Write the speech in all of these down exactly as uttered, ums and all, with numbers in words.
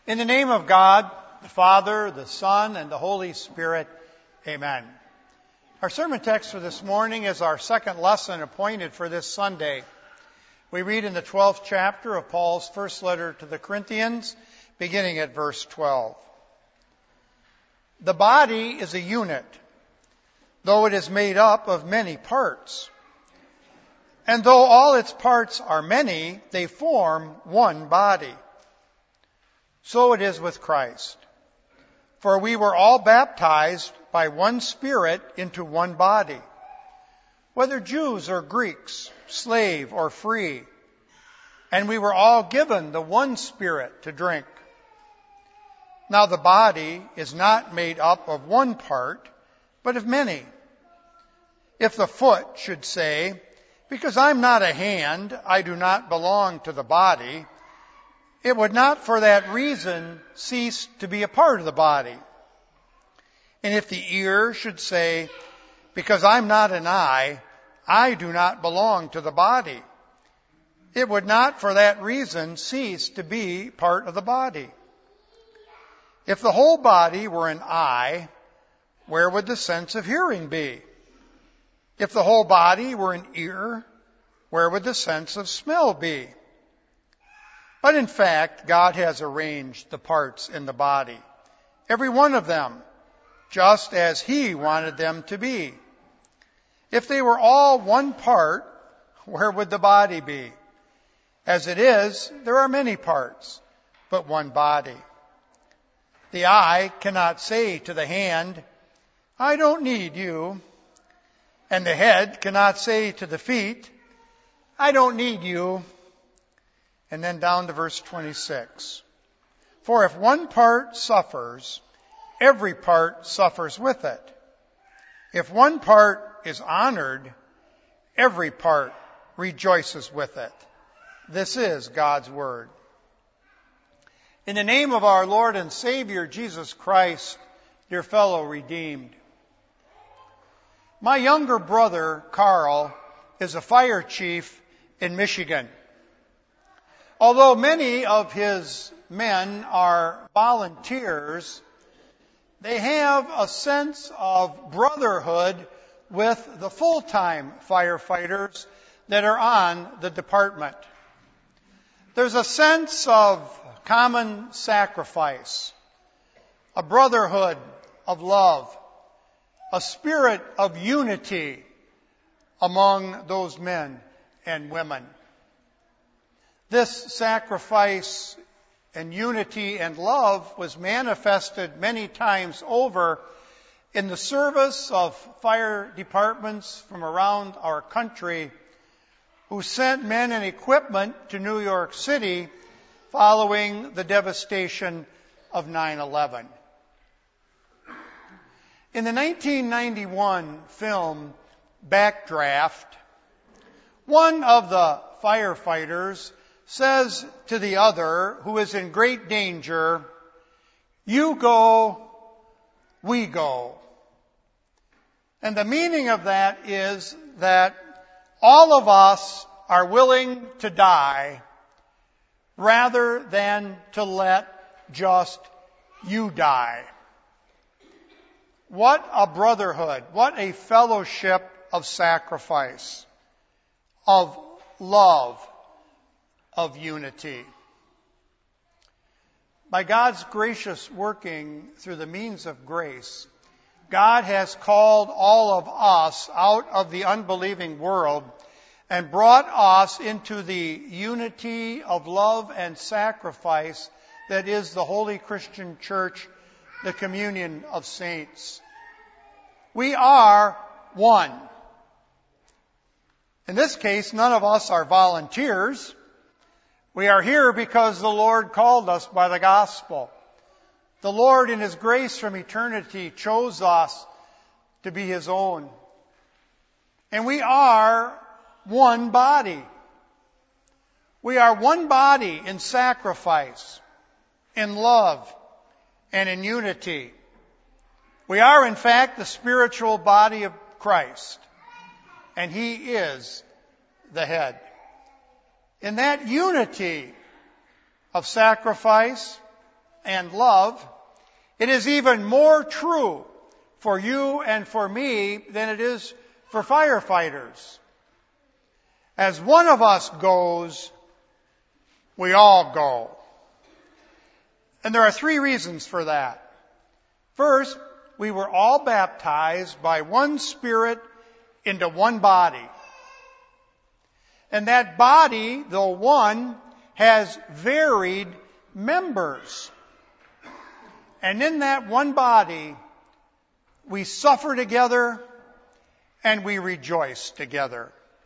In the name of God, the Father, the Son, and the Holy Spirit, amen. Our sermon text for this morning is our second lesson appointed for this Sunday. We read in the twelfth chapter of Paul's first letter to the Corinthians, beginning at verse twelve. The body is a unit, though it is made up of many parts. And though all its parts are many, they form one body. So it is with Christ. For we were all baptized by one Spirit into one body, whether Jews or Greeks, slave or free, and we were all given the one Spirit to drink. Now the body is not made up of one part, but of many. If the foot should say, "Because I'm not a hand, I do not belong to the body," it would not for that reason cease to be a part of the body. And if the ear should say, "Because I'm not an eye, I do not belong to the body," it would not for that reason cease to be part of the body. If the whole body were an eye, where would the sense of hearing be? If the whole body were an ear, where would the sense of smell be? But in fact, God has arranged the parts in the body, every one of them, just as He wanted them to be. If they were all one part, where would the body be? As it is, there are many parts, but one body. The eye cannot say to the hand, "I don't need you." And the head cannot say to the feet, "I don't need you." And then down to verse twenty-six. For if one part suffers, every part suffers with it. If one part is honored, every part rejoices with it. This is God's word. In the name of our Lord and Savior, Jesus Christ, dear fellow redeemed. My younger brother, Carl, is a fire chief in Michigan. Although many of his men are volunteers, they have a sense of brotherhood with the full-time firefighters that are on the department. There's a sense of common sacrifice, a brotherhood of love, a spirit of unity among those men and women. This sacrifice and unity and love was manifested many times over in the service of fire departments from around our country who sent men and equipment to New York City following the devastation of nine eleven. In the nineteen ninety-one film Backdraft, one of the firefighters says to the other, who is in great danger, "You go, we go." And the meaning of that is that all of us are willing to die rather than to let just you die. What a brotherhood, what a fellowship of sacrifice, of love, of unity. By God's gracious working through the means of grace, God has called all of us out of the unbelieving world and brought us into the unity of love and sacrifice that is the Holy Christian Church, the communion of saints. We are one. In this case, none of us are volunteers. We are here because the Lord called us by the gospel. The Lord, in His grace from eternity, chose us to be His own. And we are one body. We are one body in sacrifice, in love, and in unity. We are, in fact, the spiritual body of Christ, and He is the head. In that unity of sacrifice, and love, it is even more true for you and for me than it is for firefighters. As one of us goes, we all go. And there are three reasons for that. First, we were all baptized by one Spirit into one body. And that body, though one, has varied members. And in that one body, we suffer together and we rejoice together.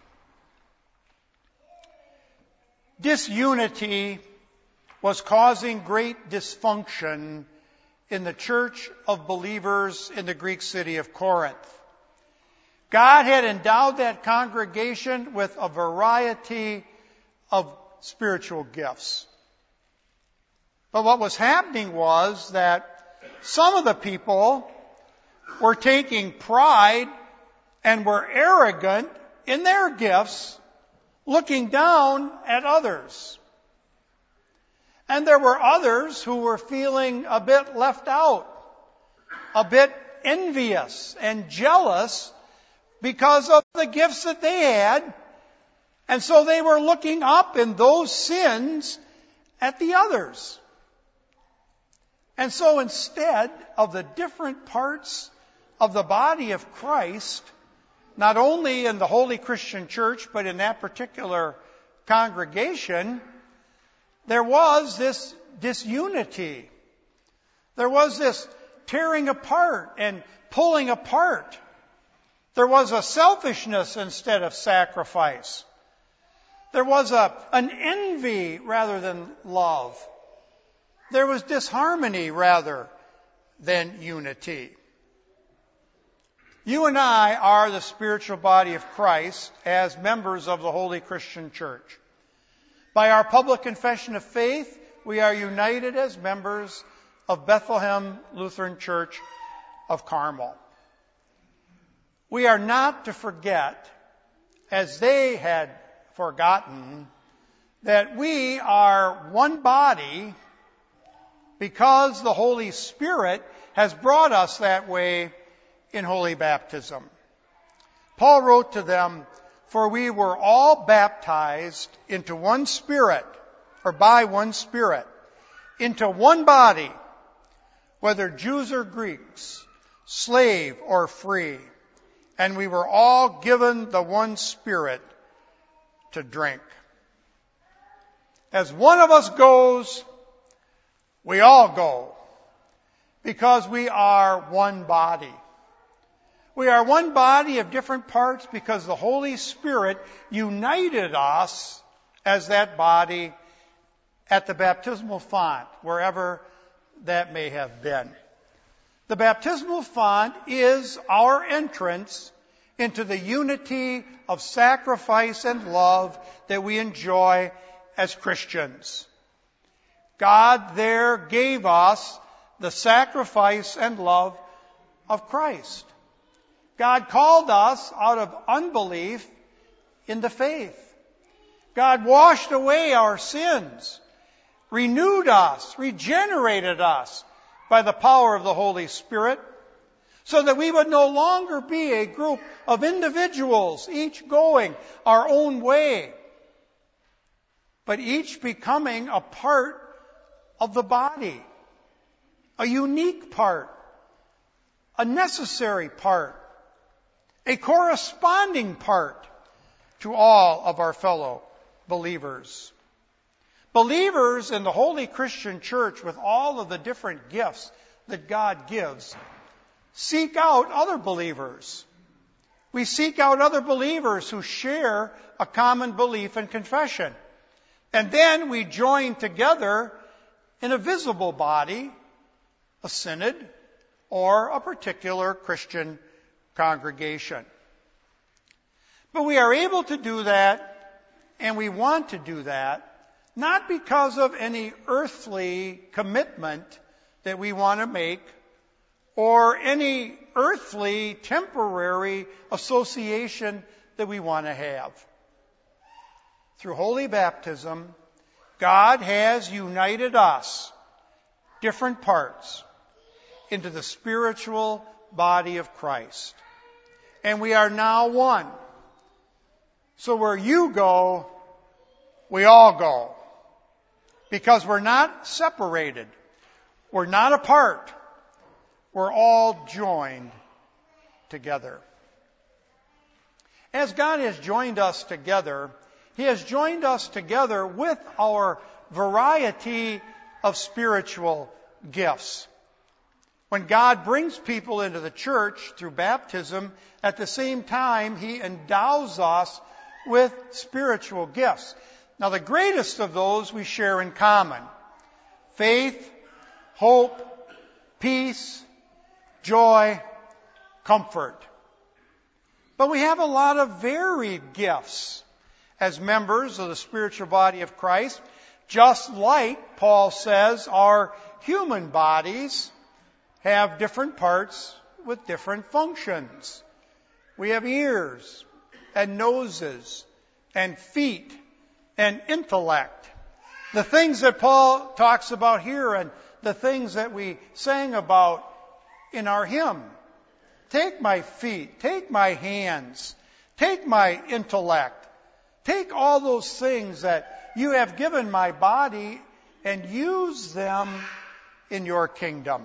Disunity was causing great dysfunction in the church of believers in the Greek city of Corinth. God had endowed that congregation with a variety of spiritual gifts. But what was happening was that some of the people were taking pride and were arrogant in their gifts, looking down at others. And there were others who were feeling a bit left out, a bit envious and jealous because of the gifts that they had. And so they were looking up in those sins at the others. And so instead of the different parts of the body of Christ, not only in the Holy Christian Church, but in that particular congregation, there was this disunity. There was this tearing apart and pulling apart. There was a selfishness instead of sacrifice. There was a, an envy rather than love. There was disharmony rather than unity. You and I are the spiritual body of Christ as members of the Holy Christian Church. By our public confession of faith, we are united as members of Bethlehem Lutheran Church of Carmel. We are not to forget, as they had forgotten, that we are one body because the Holy Spirit has brought us that way in holy baptism. Paul wrote to them, "For we were all baptized into one Spirit, or by one Spirit, into one body, whether Jews or Greeks, slave or free, and we were all given the one Spirit to drink." As one of us goes, we all go, because we are one body. We are one body of different parts because the Holy Spirit united us as that body at the baptismal font, wherever that may have been. The baptismal font is our entrance into the unity of sacrifice and love that we enjoy as Christians. God there gave us the sacrifice and love of Christ. God called us out of unbelief into faith. God washed away our sins, renewed us, regenerated us by the power of the Holy Spirit, so that we would no longer be a group of individuals, each going our own way, but each becoming a part of the body, a unique part, a necessary part, a corresponding part to all of our fellow believers. Believers in the Holy Christian Church, with all of the different gifts that God gives, seek out other believers. We seek out other believers who share a common belief and confession. And then we join together in a visible body, a synod, or a particular Christian congregation. But we are able to do that, and we want to do that, not because of any earthly commitment that we want to make, or any earthly temporary association that we want to have. Through holy baptism, God has united us different parts into the spiritual body of Christ. And we are now one. So where you go, we all go. Because we're not separated. We're not apart. We're all joined together. As God has joined us together, He has joined us together with our variety of spiritual gifts. When God brings people into the church through baptism, at the same time, He endows us with spiritual gifts. Now, the greatest of those we share in common. Faith, hope, peace, joy, comfort. But we have a lot of varied gifts as members of the spiritual body of Christ, just like Paul says our human bodies have different parts with different functions. We have ears and noses and feet and intellect. The things that Paul talks about here and the things that we sang about in our hymn. Take my feet, take my hands, take my intellect, take all those things that you have given my body and use them in your kingdom.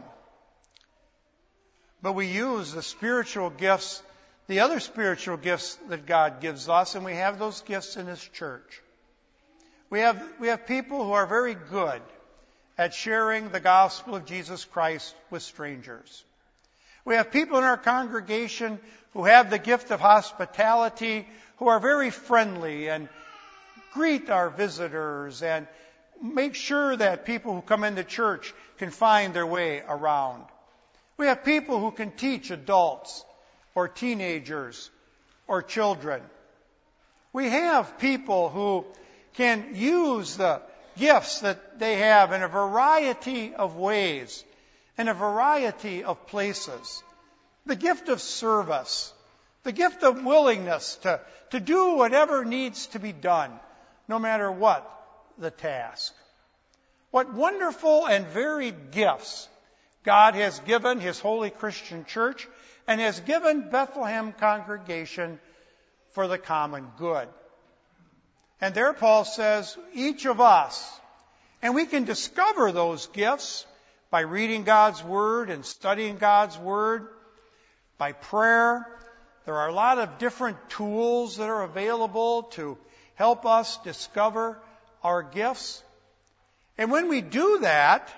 But we use the spiritual gifts, the other spiritual gifts that God gives us, and we have those gifts in His church. We have, we have people who are very good at sharing the gospel of Jesus Christ with strangers. We have people in our congregation who have the gift of hospitality, who are very friendly and greet our visitors and make sure that people who come into church can find their way around. We have people who can teach adults or teenagers or children. We have people who can use the gifts that they have in a variety of ways, in a variety of places. The gift of service, the gift of willingness to, to do whatever needs to be done, no matter what the task. What wonderful and varied gifts God has given His holy Christian church and has given Bethlehem congregation for the common good. And there Paul says, each of us, and we can discover those gifts by reading God's Word and studying God's Word, by prayer. There are a lot of different tools that are available to help us discover our gifts. And when we do that,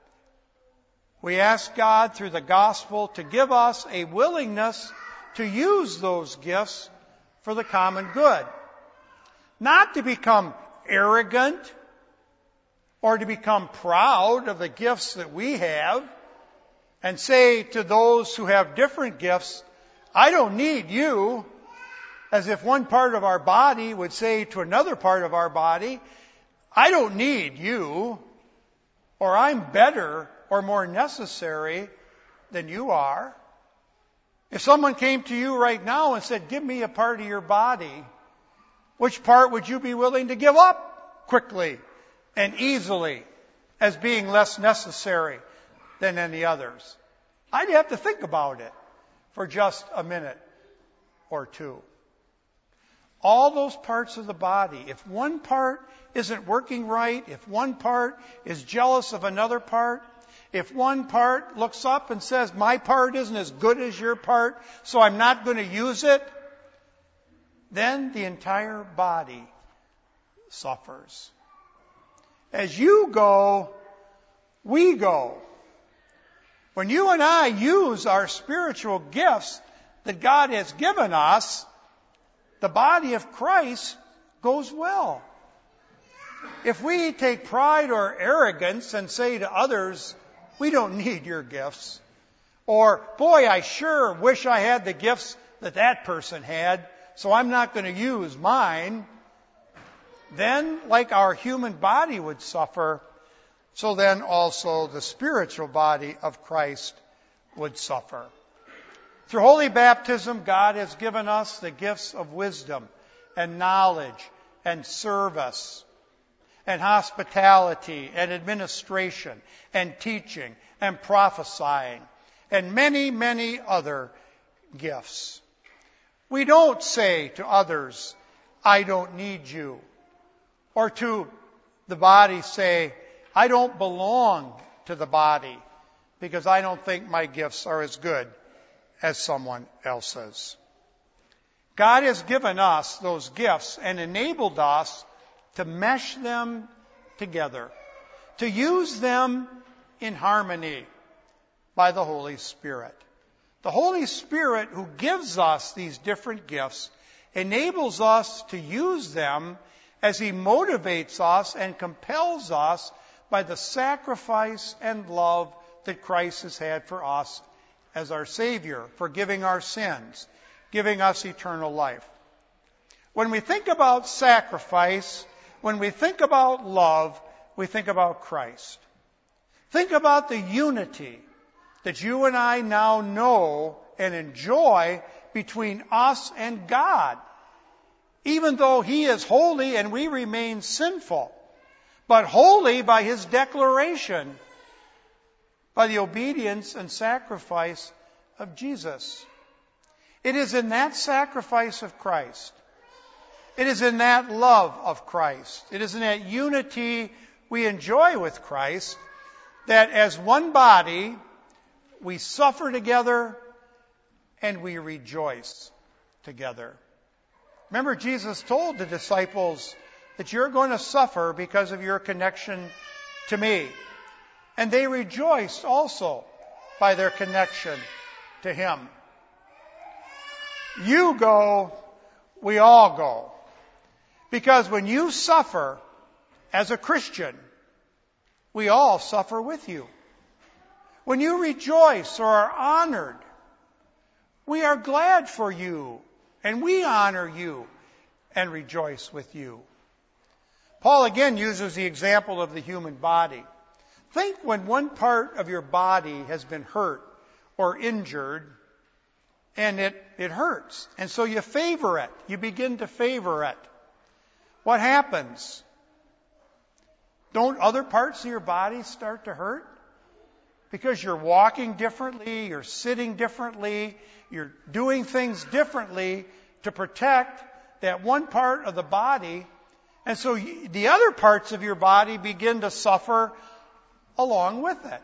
we ask God through the gospel to give us a willingness to use those gifts for the common good. Not to become arrogant or to become proud of the gifts that we have and say to those who have different gifts, I don't need you, as if one part of our body would say to another part of our body, I don't need you, or I'm better or more necessary than you are. If someone came to you right now and said, give me a part of your body, which part would you be willing to give up quickly and easily as being less necessary than any others? I'd have to think about it for just a minute or two. All those parts of the body, if one part isn't working right, if one part is jealous of another part, if one part looks up and says, my part isn't as good as your part, so I'm not going to use it, then the entire body suffers. As you go, we go. When you and I use our spiritual gifts that God has given us, the body of Christ goes well. If we take pride or arrogance and say to others, we don't need your gifts, or, boy, I sure wish I had the gifts that that person had, so I'm not going to use mine, then, like our human body would suffer, so then also the spiritual body of Christ would suffer. Through holy baptism, God has given us the gifts of wisdom and knowledge and service. and hospitality and administration and teaching and prophesying and many, many other gifts. We don't say to others, I don't need you. Or to the body say, I don't belong to the body because I don't think my gifts are as good as someone else's. God has given us those gifts and enabled us to mesh them together, to use them in harmony by the Holy Spirit. The Holy Spirit, who gives us these different gifts, enables us to use them as He motivates us and compels us by the sacrifice and love that Christ has had for us as our Savior, forgiving our sins, giving us eternal life. When we think about sacrifice, when we think about love, we think about Christ. Think about the unity that you and I now know and enjoy between us and God, even though He is holy and we remain sinful, but holy by His declaration, by the obedience and sacrifice of Jesus. It is in that sacrifice of Christ, it is in that love of Christ, it is in that unity we enjoy with Christ that as one body we suffer together and we rejoice together. Remember, Jesus told the disciples that you're going to suffer because of your connection to me. And they rejoiced also by their connection to Him. You go, we all go. Because when you suffer as a Christian, we all suffer with you. When you rejoice or are honored, we are glad for you, and we honor you and rejoice with you. Paul again uses the example of the human body. Think when one part of your body has been hurt or injured, and it, it hurts. And so you favor it. You begin to favor it. What happens? Don't other parts of your body start to hurt? Because you're walking differently, you're sitting differently, you're doing things differently to protect that one part of the body. And so the other parts of your body begin to suffer along with it.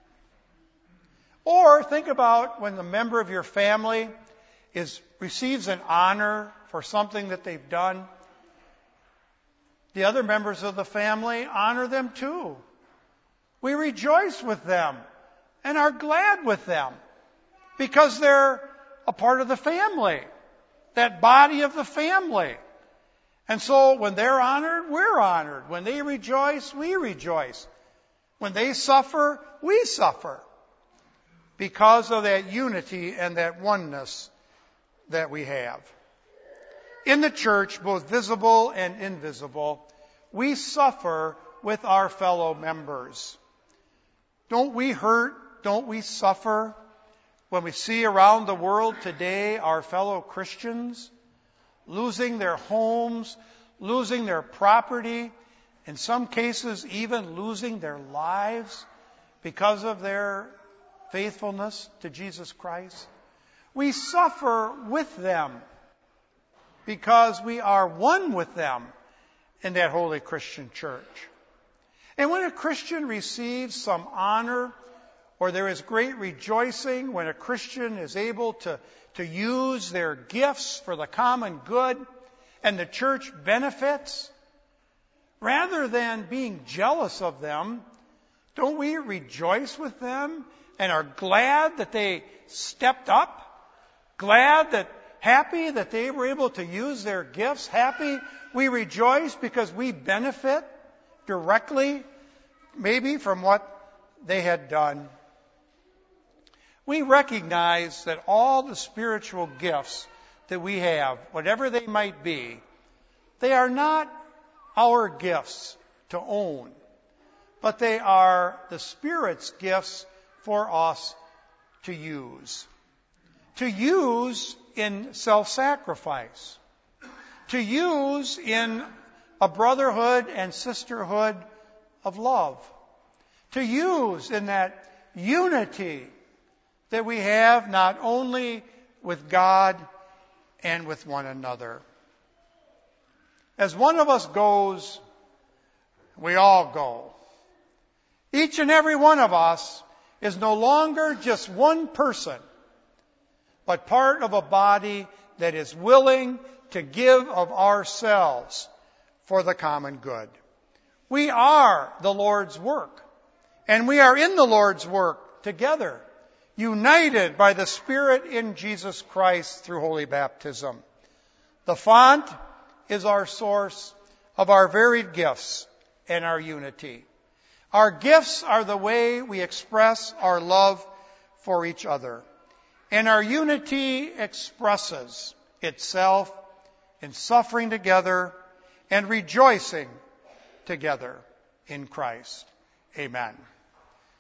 Or think about when a member of your family is receives an honor for something that they've done. The other members of the family honor them too. We rejoice with them and are glad with them because they're a part of the family, that body of the family. And so when they're honored, we're honored. When they rejoice, we rejoice. When they suffer, we suffer because of that unity and that oneness that we have. In the church, both visible and invisible, we suffer with our fellow members. Don't we hurt? Don't we suffer when we see around the world today our fellow Christians losing their homes, losing their property, in some cases even losing their lives because of their faithfulness to Jesus Christ? We suffer with them because we are one with them in that holy Christian church. And when a Christian receives some honor, or there is great rejoicing when a Christian is able to, to use their gifts for the common good, and the church benefits, rather than being jealous of them, don't we rejoice with them and are glad that they stepped up? Glad that, happy that they were able to use their gifts? Happy we rejoice because we benefit directly, maybe from what they had done. We recognize that all the spiritual gifts that we have, whatever they might be, they are not our gifts to own, but they are the Spirit's gifts for us to use. To use in self-sacrifice. To use in a brotherhood and sisterhood of love. To use in that unity that we have not only with God and with one another. As one of us goes, we all go. Each and every one of us is no longer just one person, but part of a body that is willing to give of ourselves for the common good. We are the Lord's work, and we are in the Lord's work together, united by the Spirit in Jesus Christ through holy baptism. The font is our source of our varied gifts and our unity. Our gifts are the way we express our love for each other. And our unity expresses itself in suffering together and rejoicing together in Christ. Amen.